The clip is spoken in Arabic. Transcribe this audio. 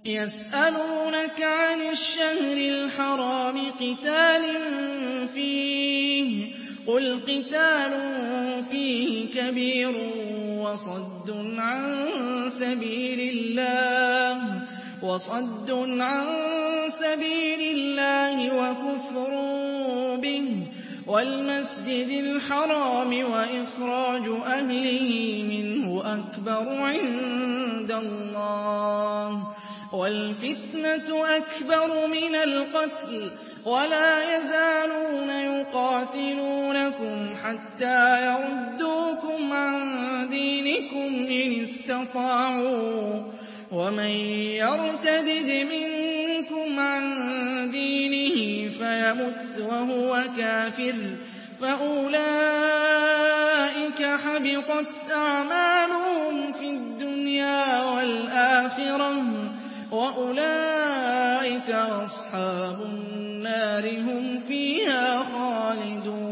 يسألونك عن الشهر الحرام قتال فيه قل قتال فيه كبير وصد عن سبيل الله وكفر به والمسجد الحرام وإخراج أهله منه أكبر عند الله والفتنة أكبر من القتل ولا يزالون يقاتلونكم حتى يردوكم عن دينكم إن استطاعوا ومن يرتدد منكم عن دينه فيمت وهو كافر فأولئك حبطت أعمالهم في الدنيا والآخرة وأولئك أصحاب النار هم فيها خالدون